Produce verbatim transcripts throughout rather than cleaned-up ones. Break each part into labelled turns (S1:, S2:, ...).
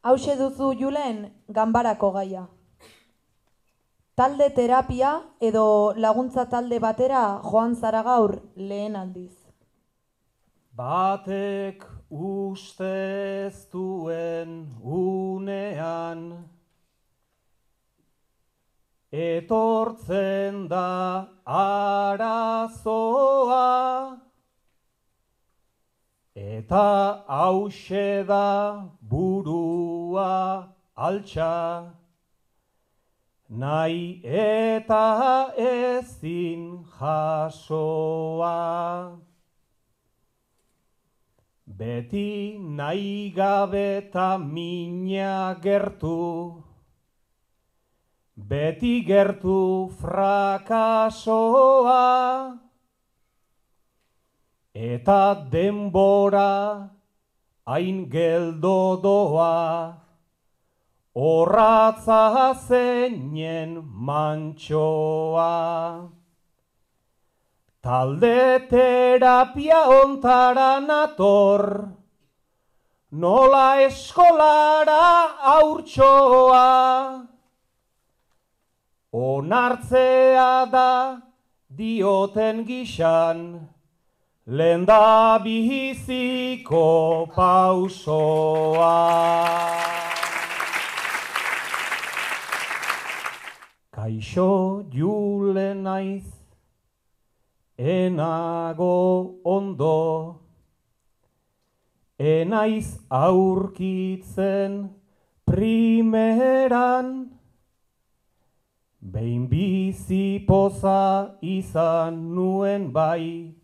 S1: Hauxe duzu Julen, ganbarako gaia. Talde terapia edo laguntza talde batera joan zara gaur lehen aldiz.
S2: Batek ustez duen unean, etortzen da arazoa, eta hauxe da burua altxa, nahi eta ezin jasoa. Beti nahi gabe eta mina gertu, beti gertu frakasoa, eta denbora hain geldo doa, orratza zeinen mantxoa. Talde terapia ontara nator, nola eskolara haurtxoa. Onartzea da dioten gixan, lehen da biziko pausoa. Kaixo Julen naiz, enago ondo, enaiz aurkitzen primeran, behin bizi poza izan nuen bai,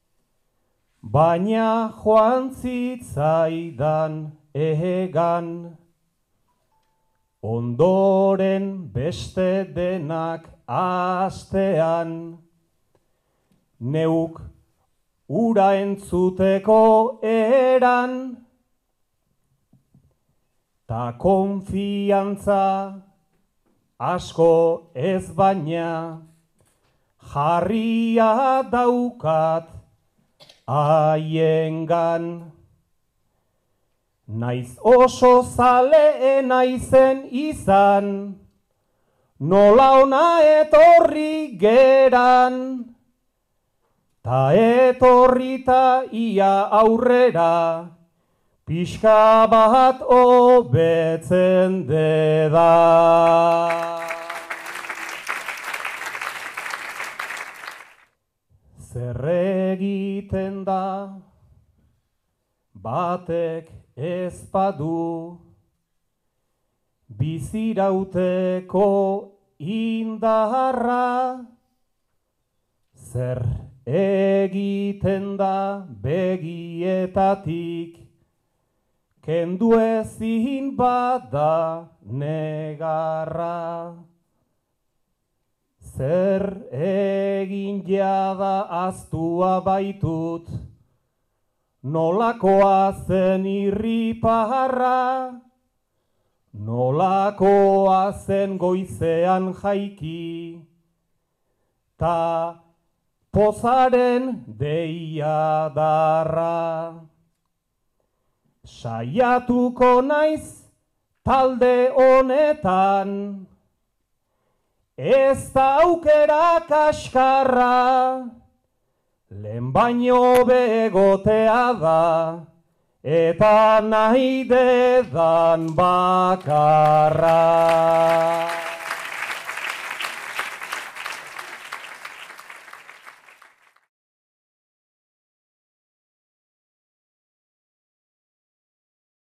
S2: baina joan zitzaidan egan, ondoren beste denak astean, neuk ura entzuteko eran, ta konfiantza asko ez baina, jarria daukat haiengan. Naiz oso zale naizen izan, nola ona etorri geran, ta etorrita ia aurrera, pixka bat hobetzen deda. Zer egiten da, batek ez badu, bizirauteko indarra. Zer egiten da begietatik, kendu ezin bada negarra. Zer egin jada aztua baitut, nolakoa zen irriparra, nolakoa zen goizean jaiki, ta pozaren deia darra. Saiatuko naiz talde honetan, ez da aukera kaskarra, lehen baino begotea da, eta nahi dedan bakarra.